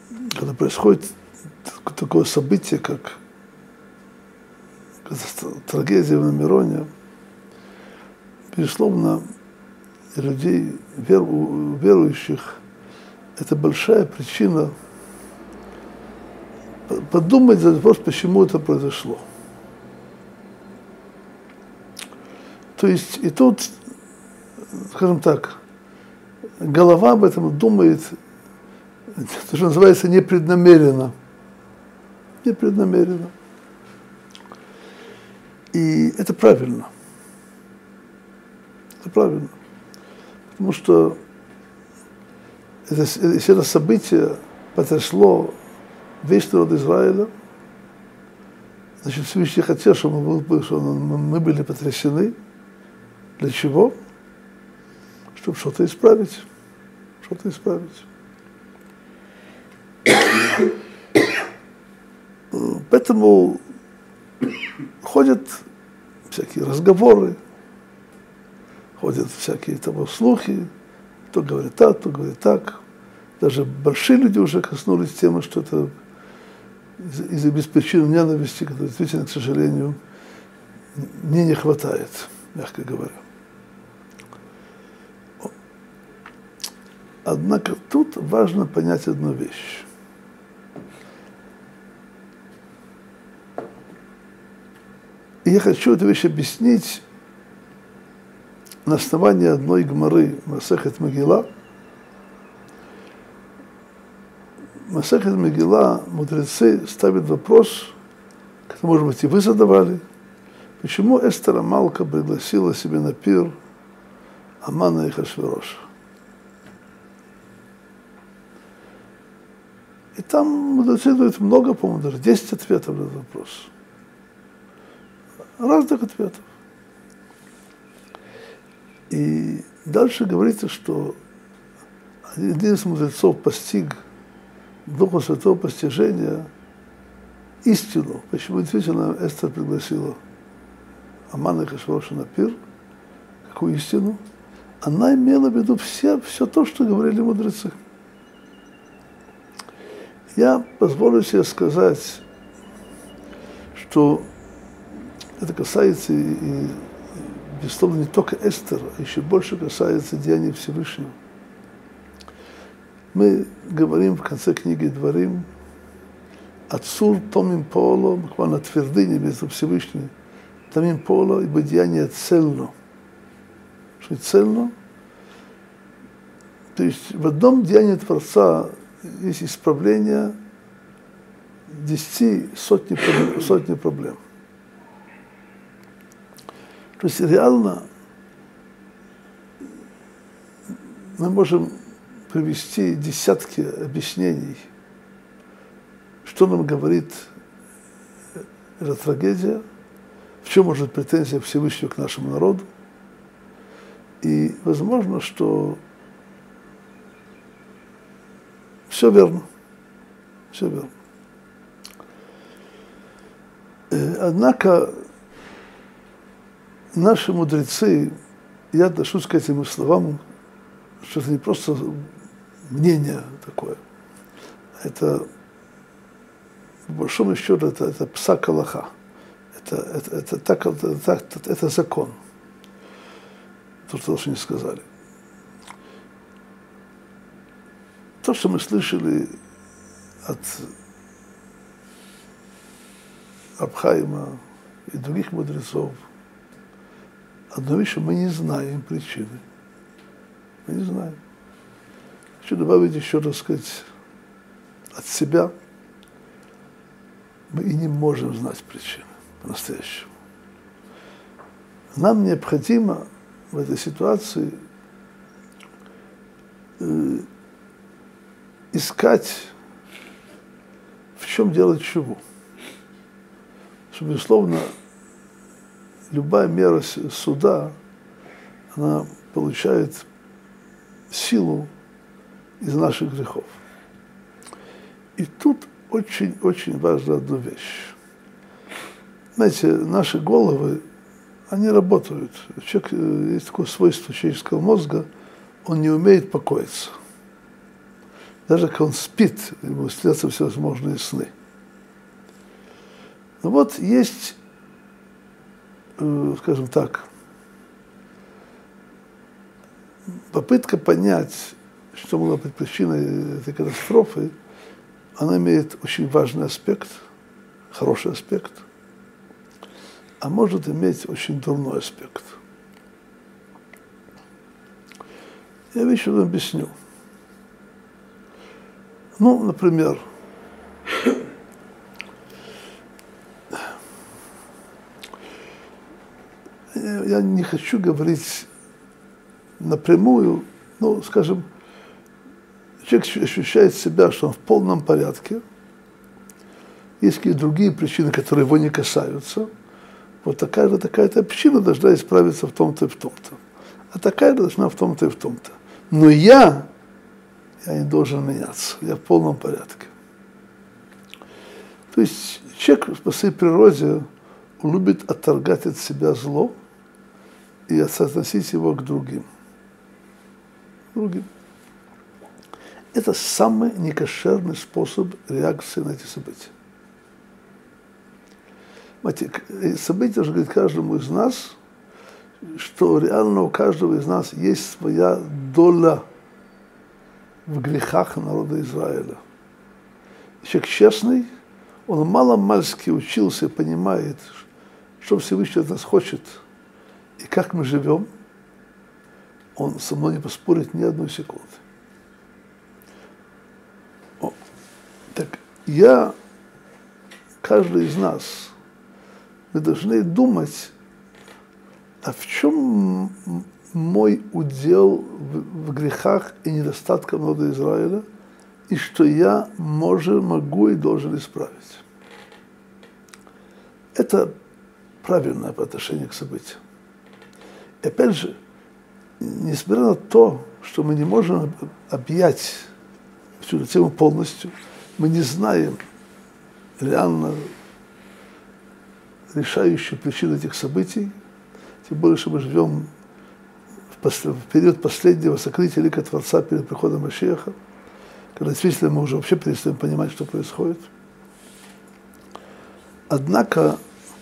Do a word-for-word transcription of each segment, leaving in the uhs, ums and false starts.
когда происходит такое событие, как трагедия в Мироне, безусловно, людей, веру, верующих, это большая причина подумать за вопрос, почему это произошло. То есть и тут, скажем так, голова об этом думает, то, что называется, непреднамеренно. Непреднамеренно. И это правильно. Это правильно. Потому что это, если это событие потрясло весь народ Израиля, значит, Всевышний хотел, чтобы мы, чтобы мы были потрясены. Для чего? Чтобы что-то исправить. Что-то исправить. Поэтому ходят всякие разговоры, ходят всякие того слухи, кто говорит так, кто говорит так. Даже большие люди уже коснулись темы, что это из-за беспричинной ненависти, которой действительно, к сожалению, мне не хватает, мягко говоря. Однако тут важно понять одну вещь. И я хочу эту вещь объяснить на основании одной гемары Масехет Мегила. Масехет Мегила мудрецы ставят вопрос, который, может быть, и вы задавали, почему Эстер Амалка пригласила себе на пир Амана и Ахашвероша. И там мудрецы дают много, по-моему, даже десять ответов на этот вопрос. Разных ответов. И дальше говорится, что один из мудрецов постиг Духа Святого постижения истину, почему действительно Эстер пригласила Амана и Ахашвероша на пир, какую истину, она имела в виду все, все то, что говорили мудрецы. Я позволю себе сказать, что это касается и, и безусловно, не только Эстер, а еще больше касается деяний Всевышнего. Мы говорим в конце книги Дворим «Ацур томим пооло», буквально твердыня между Всевышним, томим пооло, ибо деяние цельно. Что цельно? То есть в одном деянии Творца есть исправление десяти, сотни, сотни проблем. То есть реально мы можем привести десятки объяснений, что нам говорит эта трагедия, в чем может претензия Всевышнего к нашему народу. И возможно, что все верно. Все верно. Однако наши мудрецы, я отношусь к этим словам, что это не просто мнение такое, это, по большому счету, это, это псак алаха, это, это, это, так, это, это, это закон, то, что они сказали. То, что мы слышали от Абхаима и других мудрецов, одну вещь, мы не знаем причины. Мы не знаем. Хочу добавить еще, так сказать, от себя. Мы и не можем знать причины по-настоящему. Нам необходимо в этой ситуации э, искать, в чем делать чего. Что, безусловно, любая мера суда, она получает силу из наших грехов. И тут очень-очень важна одна вещь. Знаете, наши головы, они работают. Человек, есть такое свойство человеческого мозга, он не умеет покоиться. даже когда он спит, ему снятся всевозможные сны. Но вот есть, скажем так, попытка понять, что могла быть причиной этой катастрофы, она имеет очень важный аспект, хороший аспект, а может иметь очень дурной аспект. Я вещи вам объясню. Ну, например, я не хочу говорить напрямую, ну, скажем, человек ощущает себя, что он в полном порядке, есть какие-то другие причины, которые его не касаются, вот такая-то, такая-то причина должна исправиться в том-то и в том-то, а такая-то должна в том-то и в том-то. Но я, я не должен меняться, я в полном порядке. То есть человек по своей природе любит отторгать от себя зло и соотносить его к другим. другим. Это самый некошерный способ реакции на эти события. Событие же говорит каждому из нас, что реально у каждого из нас есть своя доля в грехах народа Израиля. Человек честный, он мало-мальски учился и понимает, что Всевышний от нас хочет и как мы живем, он со мной не поспорит ни одной секунды. О, так я, каждый из нас, мы должны думать, а в чем мой удел в, в грехах и недостатках народа Израиля, и что я может, могу и должен исправить. Это правильное по отношению к событиям. И опять же, несмотря на то, что мы не можем объять всю эту тему полностью, мы не знаем реально решающую причину этих событий, тем более, что мы живем в, пос- в период последнего сокрытия лика Творца перед приходом Машиаха, когда действительно мы уже вообще перестаем понимать, что происходит. Однако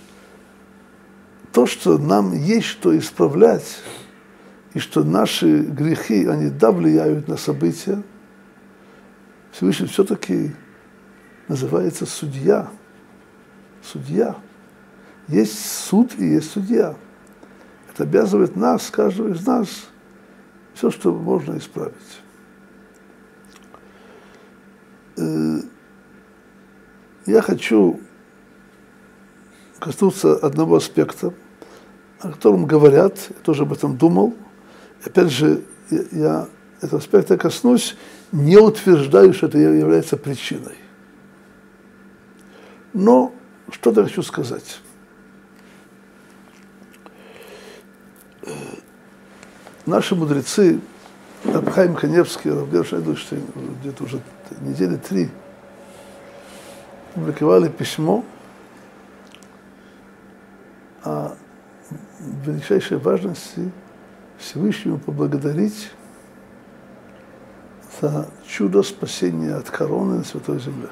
то, что нам есть что исправлять, и что наши грехи, они да влияют на события, Всевышний все-таки называется судья. Судья. Есть суд и есть судья. Это обязывает нас, каждого из нас, все, что можно исправить. Я хочу коснуться одного аспекта, о котором говорят, я тоже об этом думал. Опять же, я, я этого аспекта коснусь, не утверждаю, что это является причиной. Но что-то хочу сказать. Наши мудрецы, Рав Хаим Каневский, Рав Гершон Эдельштейн, где-то уже недели три, публиковали письмо о величайшей важности Всевышнему поблагодарить за чудо спасения от короны на Святой Земле.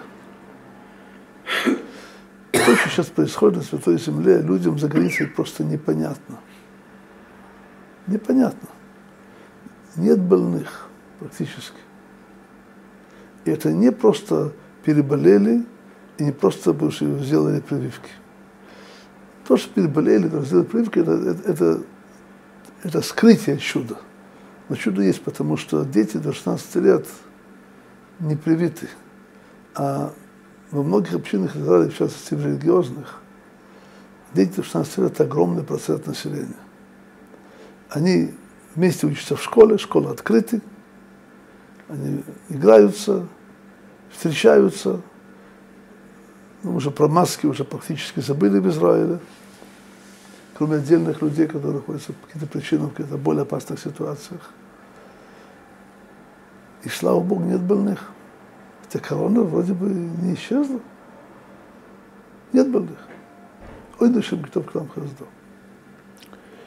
То, что сейчас происходит на Святой Земле, людям за границей просто непонятно. Непонятно. Нет больных практически. И это не просто переболели, и не просто потому что сделали прививки. То, что переболели, то, что сделали прививки, это, это, это, это скрытие чуда. Но чудо есть, потому что дети до шестнадцати лет не привиты. А во многих общинах Израиля, в частности в религиозных, дети до шестнадцати лет – это огромный процент населения. Они вместе учатся в школе, школы открыты, они играются, встречаются. Ну, уже про маски уже практически забыли в Израиле, кроме отдельных людей, которые находятся по каким-то причинам в каких-то более опасных ситуациях. И, слава Богу, нет больных. Хотя корона вроде бы не исчезла. Нет больных. Ой, дышим, кто к нам хаздал.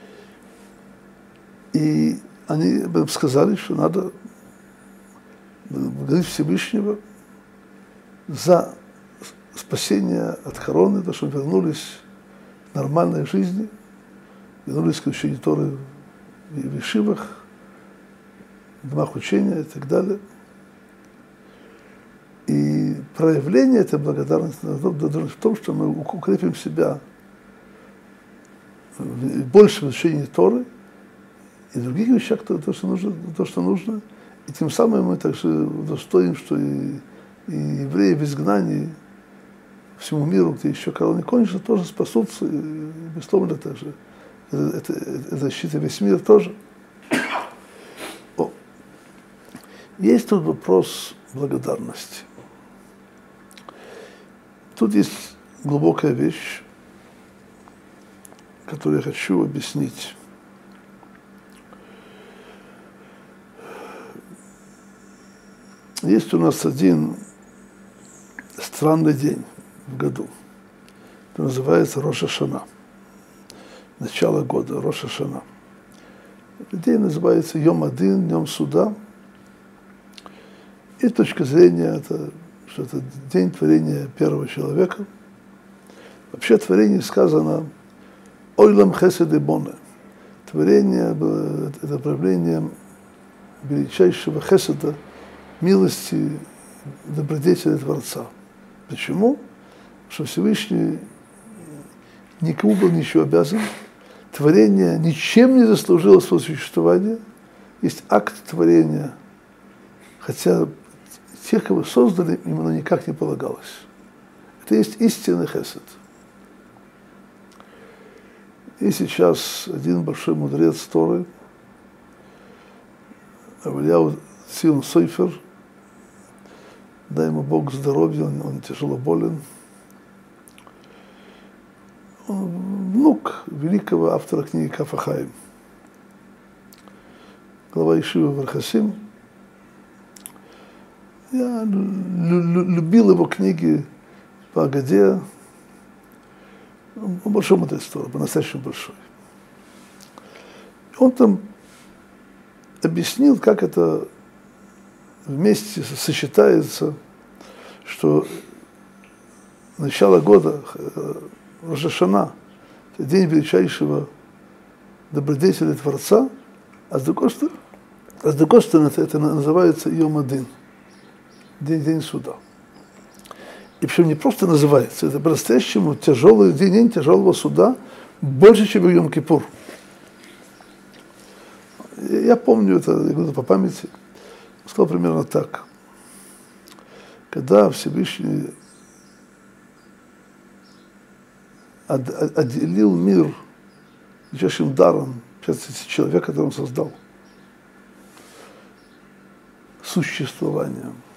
И они сказали, что надо, благодарить Всевышнего за спасение от короны, то, что вернулись к нормальной жизни, вернулись к учению Торы в ешивах, в домах учения и так далее. И проявление этой благодарности должно в том, что мы укрепим себя больше в изучении Торы и других вещах, то, то, что нужно, то, что нужно. И тем самым мы также достоим, что и, и евреи в изгнании всему миру, где еще корона не кончится, тоже спасутся, и, безусловно, также это, это, это защита весь мир тоже. О. Есть тут вопрос благодарности. Тут есть глубокая вещь, которую я хочу объяснить. Есть у нас один странный день в году. Это называется Рош ха-Шана. Начало года, Рош ха-Шана. Этот день называется Йом Адин, Днем суда. И с точки зрения, это, что это день творения первого человека. Вообще в творении сказано Ойлам Хесед и Боне. Творение – это проявление величайшего хеседа, милости, добродетели Творца. Почему? Потому что Всевышний никому был ничего обязан. Творение ничем не заслужило свое существование. Есть акт творения, хотя тех, кого создали, им оно никак не полагалось. Это есть истинный хесед. И сейчас один большой мудрец Торы, Рав Элияу Цион Сойфер, дай ему Бог здоровья, он, он тяжело болен. Он внук великого автора книги Каф ха-Хаим, глава ешивы в Ар-Хасим. Я любил его книги по Агаде. Он большой мудрец Торы, по-настоящему большой. Он там объяснил, как это вместе сочетается, что начало года, Рош ха-Шана, это день величайшего добродетеля Творца, а с другой стороны, а с другой стороны это, это называется Йом Адин, день, день суда. И причем не просто называется, это по-настоящему тяжелый день, день тяжелого суда, больше, чем Йом-Кипур. Я помню это, я говорю по памяти, сказал примерно так. Когда Всевышний отделил мир величайшим даром, человека, который он создал, существованием,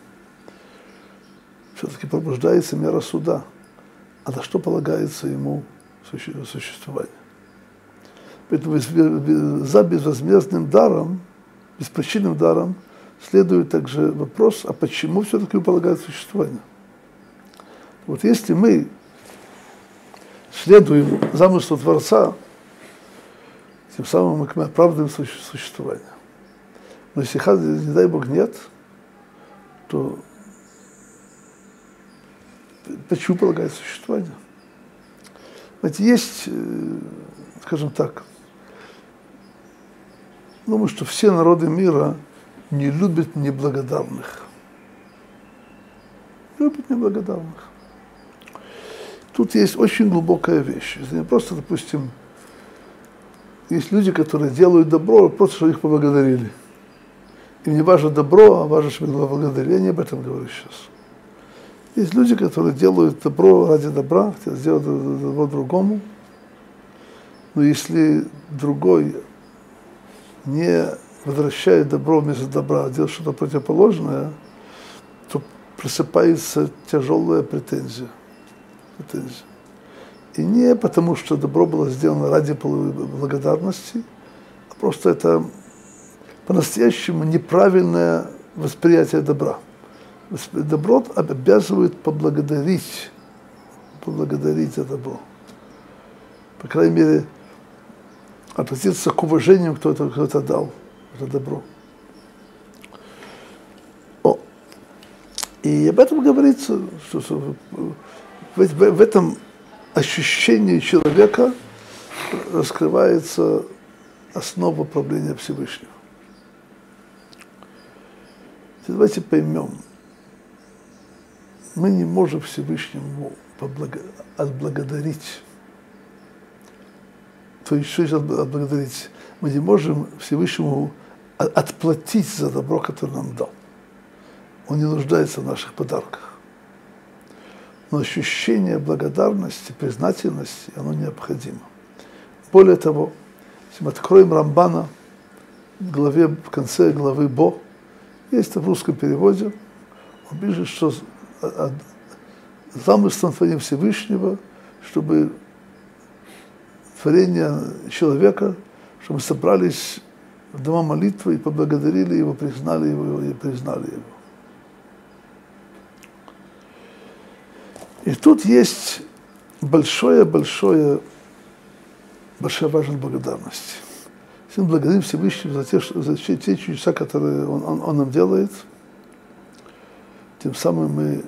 все-таки пробуждается мера суда. А на что полагается ему существование? Поэтому за безвозмездным даром, беспричинным даром, следует также вопрос, а почему все-таки полагается существование? Вот если мы следуем замыслу Творца, тем самым мы оправдываем существование. Но если, не дай Бог, нет, то почему полагается существование? Знаете, есть, скажем так, думаю, что все народы мира не любят неблагодарных. Любят неблагодарных. Тут есть очень глубокая вещь. Это не просто, допустим, есть люди, которые делают добро, просто чтобы их поблагодарили. Им не важно добро, а важно, чтобы их поблагодарили. Я не об этом говорю сейчас. Есть люди, которые делают добро ради добра, хотят сделать добро другому. Но если другой не возвращает добро вместо добра, а делает что-то противоположное, то просыпается тяжелая претензия. претензия. И не потому, что добро было сделано ради благодарности, а просто это по-настоящему неправильное восприятие добра. Добро обязывает поблагодарить, поблагодарить за добро. По крайней мере, относиться к уважению, кто это, кто это дал, это добро. И об этом говорится, что в, в, в этом ощущении человека раскрывается основа правления Всевышнего. Давайте поймем, мы не можем Всевышнему отблагодарить. То есть, что значит отблагодарить? Мы не можем Всевышнему отплатить за добро, которое нам дал. Он не нуждается в наших подарках. Но ощущение благодарности, признательности, оно необходимо. Более того, если мы откроем Рамбана в главе, в конце главы Бо, есть это в русском переводе, он пишет, что замыслом творения Всевышнего, чтобы творение человека, чтобы мы собрались в дома молитвы и поблагодарили его, признали его и признали его. И тут есть большое-большое, большая важность благодарности. Если мы благодарим Всевышнего за те, за те чудеса, которые он, он, он нам делает, тем самым мы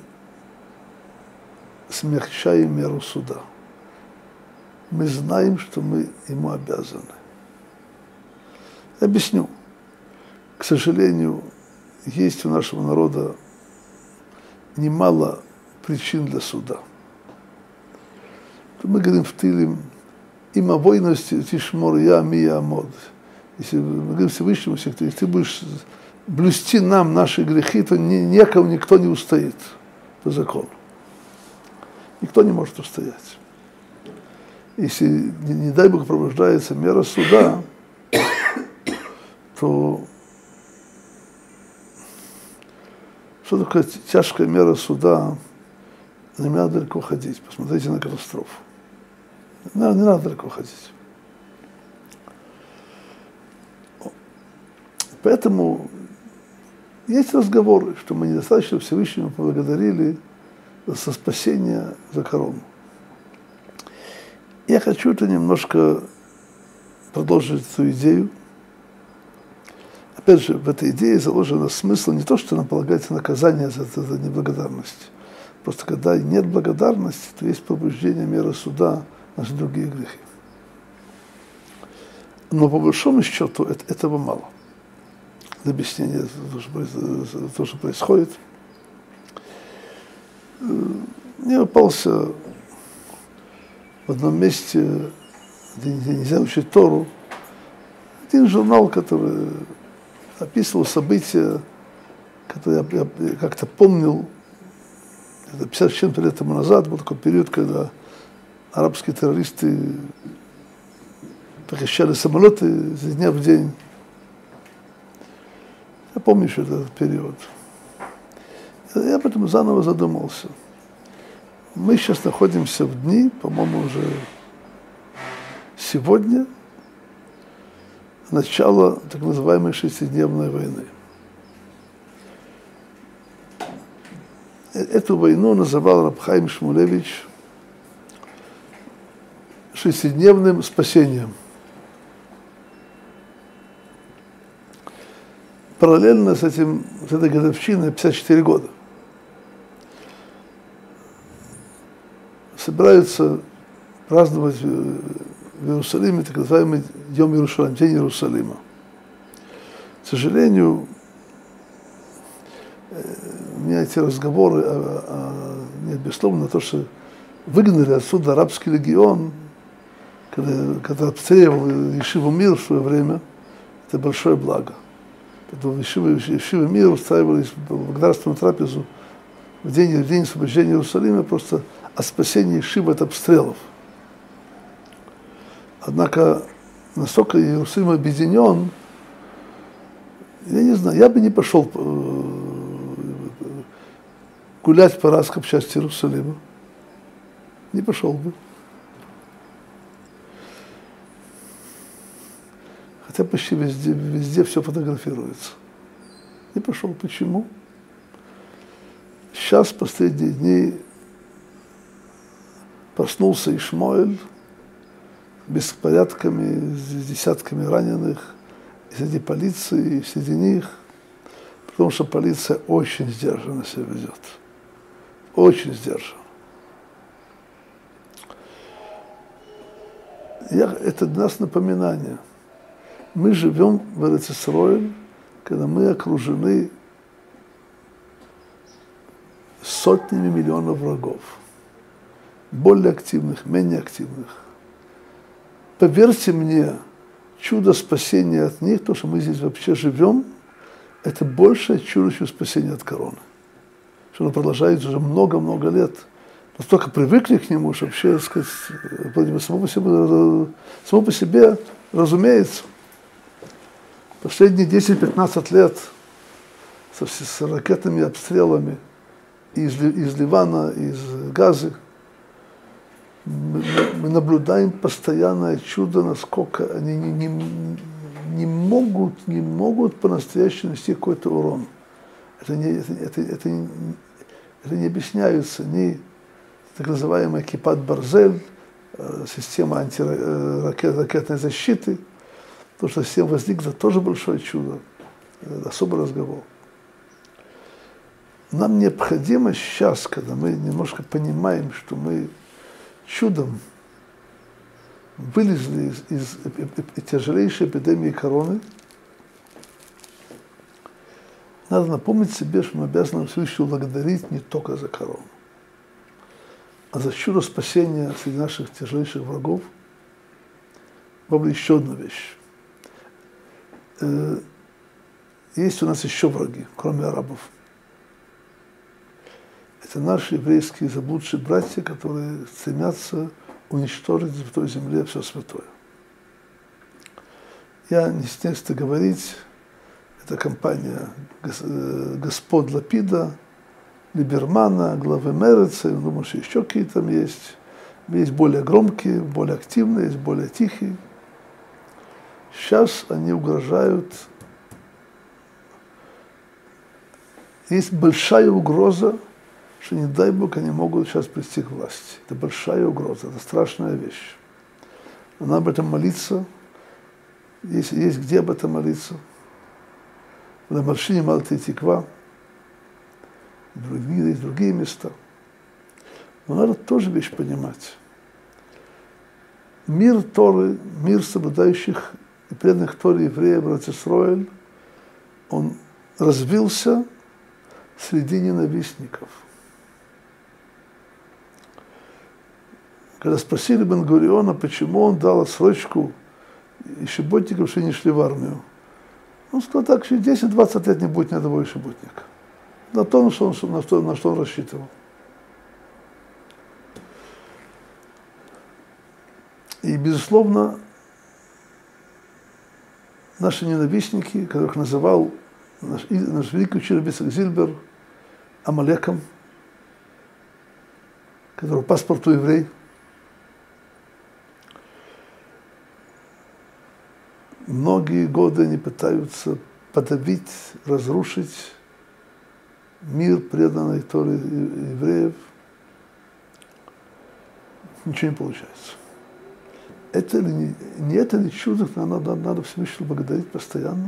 смягчаем меру суда. Мы знаем, что мы ему обязаны. Объясню. К сожалению, есть у нашего народа немало причин для суда. Мы говорим в Тилим, им обойности тишмор я, ми я мод. Если мы говорим Всевышнему, если ты будешь блюсти нам наши грехи, то ни, никому никто не устоит по закону. Никто не может устоять. Если, не, не дай Бог, пробуждается мера суда, то что такое тяжкая мера суда? Не надо далеко ходить. Посмотрите на катастрофу. Не надо, не надо далеко ходить. Поэтому есть разговоры, что мы недостаточно Всевышнему поблагодарили за спасение, за корону. Я хочу это немножко продолжить эту идею. Опять же, в этой идее заложен смысл не то, что нам полагается наказание за, за неблагодарность. Просто когда нет благодарности, то есть пробуждение меры суда на другие грехи. Но по большому счету это, этого мало. Для объяснения того, что происходит. Мне попался в одном месте, где нельзя учить Тору, один журнал, который описывал события, которые я, я как-то помнил, это пятьдесят с чем-то лет тому назад, был такой период, когда арабские террористы похищали самолеты из дня в день. Я помню еще этот период. Я об этом заново задумался. Мы сейчас находимся в дни, по-моему, уже сегодня, начало так называемой шестидневной войны. Эту войну называл Рав Хаим Шмулевич шестидневным спасением. Параллельно с этим, с этой годовщиной, пятьдесят четыре года, собираются праздновать в Иерусалиме так называемый Йом Иерушалим, День Иерусалима. К сожалению, у меня эти разговоры, а, а, нет, безусловно, то, что выгнали отсюда арабский легион, когда, когда обстреливал Ешиву Мир в свое время, это большое благо. В Ешиве Мир устраивались благодарственную трапезу в день, в день освобождения Иерусалима просто о спасении Ешивы от обстрелов. Однако настолько Иерусалим объединен, я не знаю, я бы не пошел гулять по арабской части Иерусалима. Не пошел бы. Хотя почти везде, везде все фотографируется. Не пошел. Почему? Сейчас, в последние дни, проснулся Ишмаэль с беспорядками, с десятками раненых, и среди полиции, и среди них. потому что полиция очень сдержанно себя ведет. Очень сдержанно. Я, это для нас напоминание. Мы живем в Эрец-Исроэль, когда мы окружены сотнями миллионов врагов. Более активных, менее активных. Поверьте мне, чудо спасения от них, то, что мы здесь вообще живем, это большее чудо, чем спасение от короны. Что оно продолжается уже много-много лет. Настолько привыкли к нему, что вообще, так сказать, само по себе, само по себе разумеется. Последние десять-пятнадцать лет со, с ракетными обстрелами из, из Ливана, из Газы, мы, мы наблюдаем постоянное чудо, насколько они не, не, не могут, не могут по-настоящему нанести какой-то урон. Это не, это, это, это, не, это не объясняется ни так называемая кипат барзель, система антиракетной защиты. То, что система возникла, тоже большое чудо, это особый разговор. Нам необходимо сейчас, когда мы немножко понимаем, что мы чудом вылезли из, из, из тяжелейшей эпидемии короны, надо напомнить себе, что мы обязаны Всевышнего благодарить не только за корону, а за чудо спасения среди наших тяжелейших врагов. Была еще одна вещь. Есть у нас еще враги, кроме арабов. Это наши еврейские заблудшие братья, которые стремятся уничтожить в той земле все святое. Я не стесняюсь это говорить. Это компания господ Лапида, Либермана, главы Мереца. Я думаю, что еще какие-то там есть. Есть более громкие, более активные, есть более тихие. Сейчас они угрожают. Есть большая угроза, что, не дай Бог, они могут сейчас прийти к власти. Это большая угроза, это страшная вещь. Надо об этом молиться. Есть, есть где об этом молиться. На Маршине Малта и Тиква. Другие, есть другие места. Но надо тоже вещь понимать. Мир Торы, мир соблюдающих и преданных Торе евреев, Эрец-Исроэль, он развился среди ненавистников. Когда спросили Бен-Гуриона, почему он дал отсрочку и шиботникам, что не шли в армию, он сказал так, что десять-двадцать лет не будет ни одного шиботника. На то, на что, он, на, что, на что он рассчитывал. И, безусловно, наши ненавистники, которых называл наш, наш великий учитель Бицак Зильбер Амалеком, который по паспорту еврей, многие годы они пытаются подавить, разрушить мир, преданный Торе евреев. Ничего не получается. Это ли не, не это ли чудо, надо, надо Всевышнего благодарить постоянно?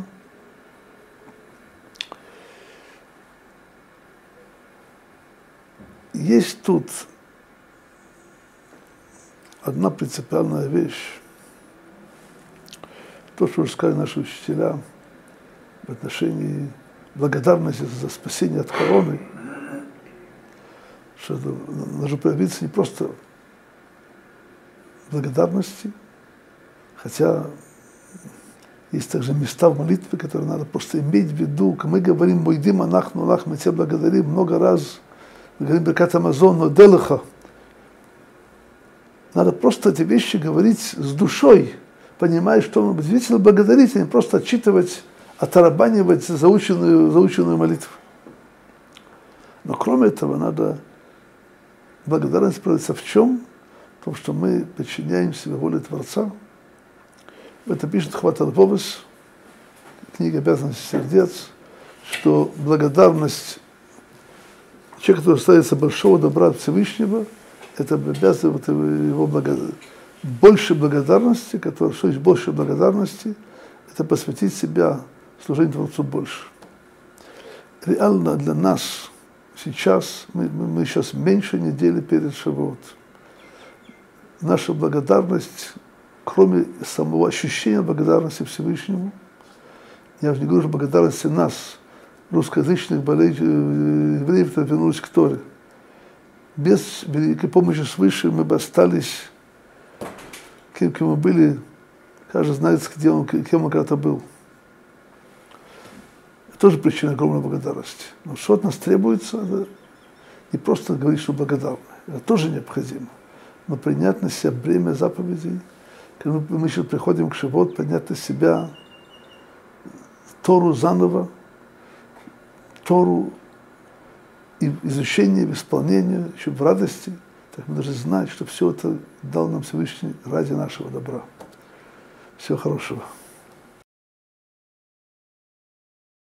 Есть тут одна принципиальная вещь. То, что уже сказали наши учителя в отношении благодарности за спасение от короны, что это должно проявиться не просто благодарности, хотя есть также места в молитве, которые надо просто иметь в виду. Как мы говорим, «Мойдим анахну Аллах», мы тебя благодарим много раз, мы говорим «Беркат Амазон, но делаха». Надо просто эти вещи говорить с душой, понимая, что он действительно благодарить, а не просто отчитывать, оттарабанивать заученную, заученную молитву. Но кроме этого, надо благодарность проявиться в чем? В том, что мы подчиняем себе воле Творца. Это пишет Хват Алповес, книга «Обязанности сердец», что благодарность человека, который ставится большого добра от Всевышнего, это обязывает его благодарность. Больше благодарности, которое, что есть больше благодарности, это посвятить себя служению Творцу больше. реально для нас сейчас, мы, мы сейчас меньше недели перед Шавуот. Наша благодарность, кроме самого ощущения благодарности Всевышнему, я уже не говорю о благодарности нас, русскоязычных евреев, которые вернулись к Торе. Без великой помощи свыше мы бы остались, кем, кем мы были, каждый знает, где он, кем он когда-то был. Это тоже причина огромной благодарности. Но что от нас требуется, это не просто говорить, что благодарны. Это тоже необходимо. Но принять на себя бремя заповедей, когда мы, мы сейчас приходим к Шавуот, принять на себя Тору заново, Тору и изучение, и исполнение, еще в радости, так мы должны знать, что все это дал нам Всевышний ради нашего добра. Всего хорошего.